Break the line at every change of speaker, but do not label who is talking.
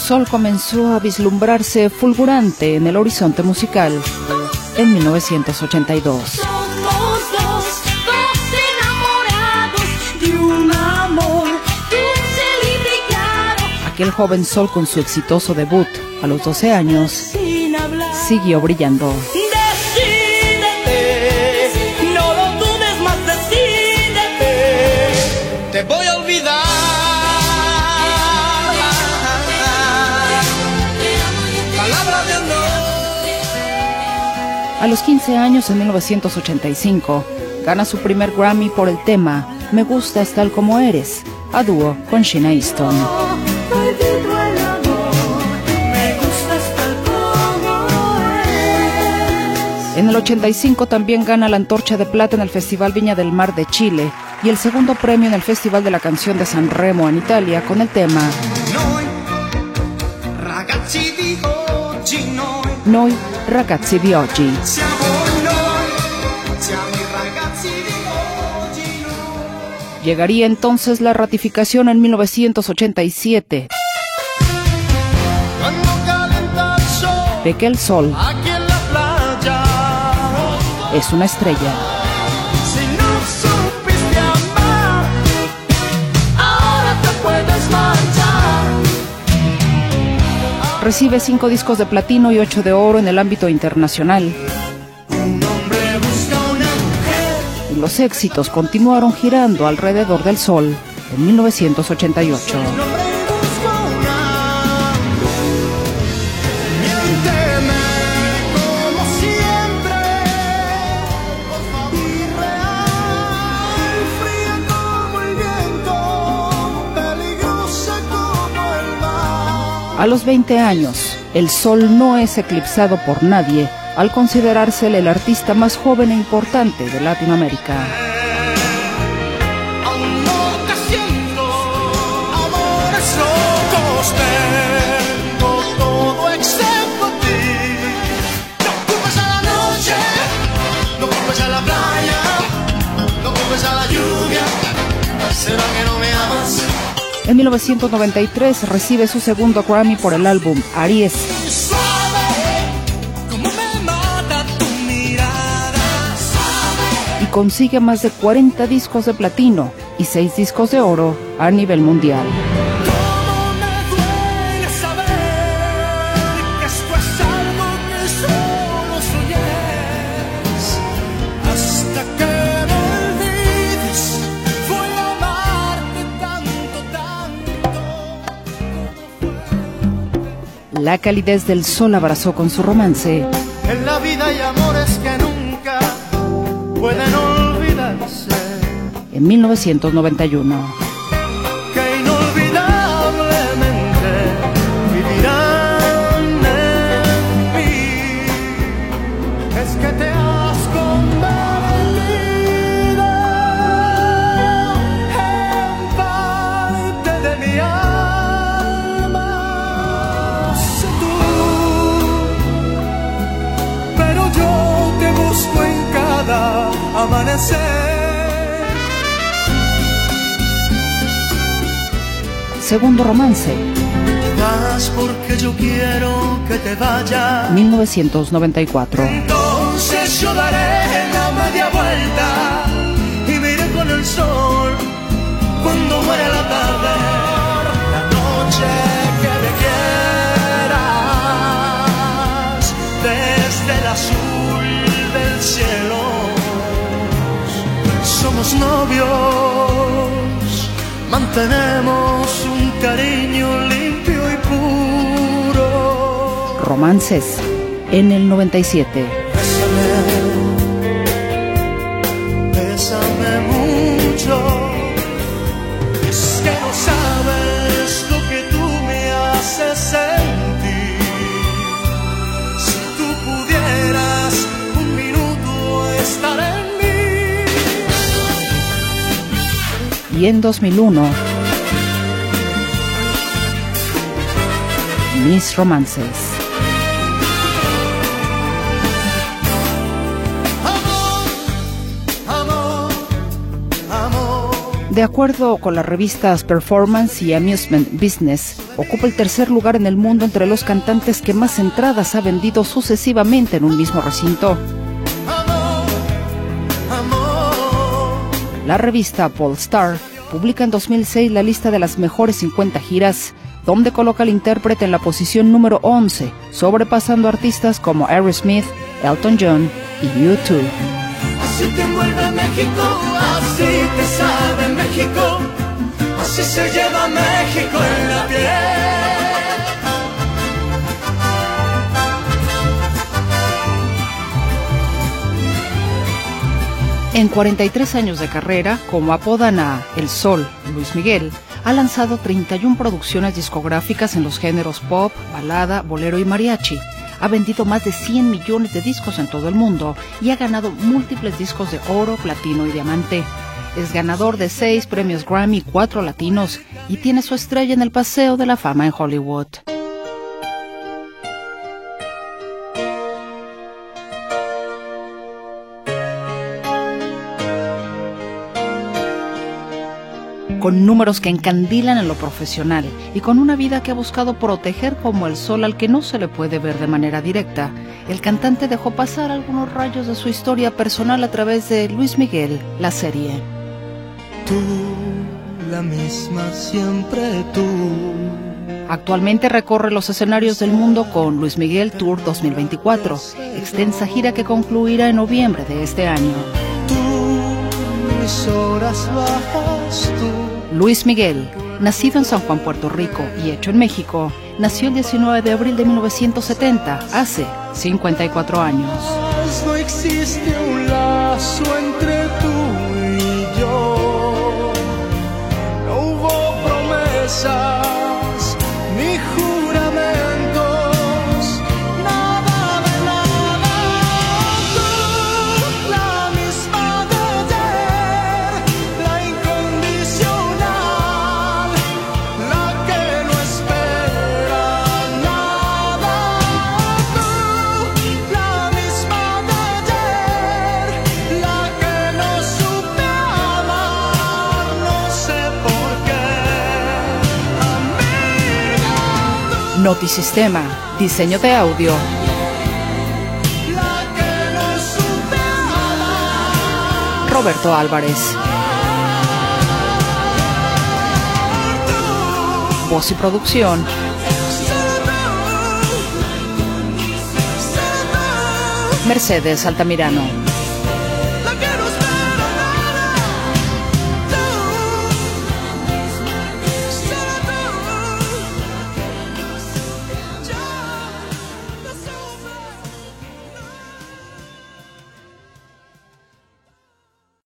sol comenzó a vislumbrarse fulgurante en el horizonte musical en 1982.
Somos dos enamorados de un amor dulce, libre y claro.
Aquel joven sol con su exitoso debut a los 12 años
Sin hablar.
siguió brillando.
Decídete, no lo dudes más, decídete.
Te voy a olvidar. Palabra de honor.
A los 15 años, en 1985, gana su primer Grammy por el tema Me gustas tal como eres, a dúo con Sheena Easton.
Prohibido el amor, me gustas tal como eres.
En el 85 también gana la Antorcha de Plata en el Festival Viña del Mar de Chile y el segundo premio en el Festival de la Canción de San Remo en Italia con el tema
Noi, ragazzi di oggi,
Noi ragazzi di oggi.
siamo i ragazzi di oggi, noi.
Llegaría entonces la ratificación en 1987
Cuando calienta el sol,
de que el sol
aquí en la playa.
es una estrella.
Si no supiste amar, ahora te puedes marchar.
Recibe 5 discos de platino y 8 de oro en el ámbito internacional.
Un hombre busca una mujer.
Y los éxitos continuaron girando alrededor del sol en 1988.
Un hombre busca una mujer. Miénteme como siempre, por favor. Irreal, fría como el viento, peligrosa como el mar.
A los 20 años, el sol no es eclipsado por nadie al considerársele el artista más joven e importante de Latinoamérica.
Aún no te siento, amores locos, tengo todo excepto a ti. No culpes a la noche, no culpes a la playa, no culpes a la lluvia. ¿Será que no me amas?
En 1993 recibe su segundo Grammy por el álbum Aries
Suave, como me mata tu mirada.
y consigue más de 40 discos de platino y 6 discos de oro a nivel mundial.
Cómo me duele saber que esto es algo que solo soñes. Hasta que me olvides, voy a amarte tanto, tanto.
La calidez del sol abrazó con su romance
En la vida hay amores que nunca pueden olvidarse,
en 1991.
que inolvidablemente vivirán en mí. Es que te has convertido en parte de mi alma. Sé tú, pero yo te busco en cada amanecer.
Segundo romance,
Vas porque yo quiero que te vayas.
1994.
Entonces yo daré la media vuelta y me iré con el sol cuando muera la tarde. La noche que me quieras desde el azul del cielo. Somos novios, mantenemos un cariño limpio y puro.
Romances en el 97.
Bésame mucho. Es que no sabes lo que tú me haces sentir. Si tú pudieras un minuto estar en mí.
Y en 2001, Mis romances.
Amor, amor, amor.
De acuerdo con las revistas Performance y Amusement Business, ocupa el tercer lugar en el mundo entre los cantantes que más entradas ha vendido sucesivamente en un mismo recinto. La revista Pollstar publica en 2006 la lista de las mejores 50 giras, donde coloca al intérprete en la posición número 11, sobrepasando artistas como Aerosmith, Elton John y U2.
Así te envuelve México, así te sabe México, así se lleva México en la piel.
En 43 años de carrera, como apodan a El Sol, Luis Miguel, ha lanzado 31 producciones discográficas en los géneros pop, balada, bolero y mariachi. Ha vendido más de 100 millones de discos en todo el mundo y ha ganado múltiples discos de oro, platino y diamante. Es ganador de 6 premios Grammy, 4 latinos, y tiene su estrella en el Paseo de la Fama en Hollywood. Con números que encandilan en lo profesional y con una vida que ha buscado proteger como el sol al que no se le puede ver de manera directa, el cantante dejó pasar algunos rayos de su historia personal a través de Luis Miguel, la serie.
Tú, la misma, siempre tú.
Actualmente recorre los escenarios del mundo con Luis Miguel Tour 2024, extensa gira que concluirá en noviembre de este año.
Tú, mis horas bajas, tú.
Luis Miguel, nacido en San Juan, Puerto Rico y hecho en México, nació el 19 de abril de 1970, hace 54 años.
No existe un lazo entre tú y yo, no hubo promesas ni juramentos, nada de nada. Tú, la misma de ayer, la incondicional, la que no espera nada. Tú, la misma de ayer, la que no supe amar, no sé por qué. Amiga,
Notisistema, diseño de audio,
la que no supe amar.
Roberto Álvarez. Voz y producción, Mercedes Altamirano.